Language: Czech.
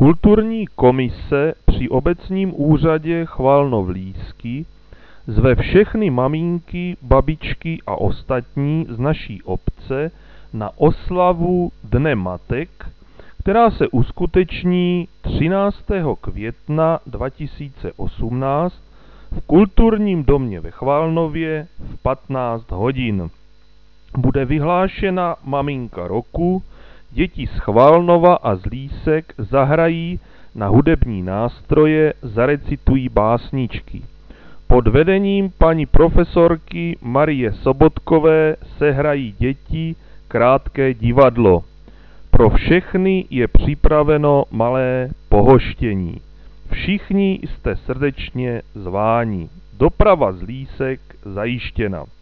Kulturní komise při obecním úřadě Chvalnov-Lísky zve všechny maminky, babičky a ostatní z naší obce na oslavu Dne matek, která se uskuteční 13. května 2018 v Kulturním domě ve Chvalnově v 15 hodin. Bude vyhlášena maminka roku, děti z Chvalnova a z Lísek zahrají na hudební nástroje, zarecitují básničky. Pod vedením paní profesorky Marie Sobotkové sehrají děti krátké divadlo. Pro všechny je připraveno malé pohoštění. Všichni jste srdečně zváni. Doprava z Lísek zajištěna.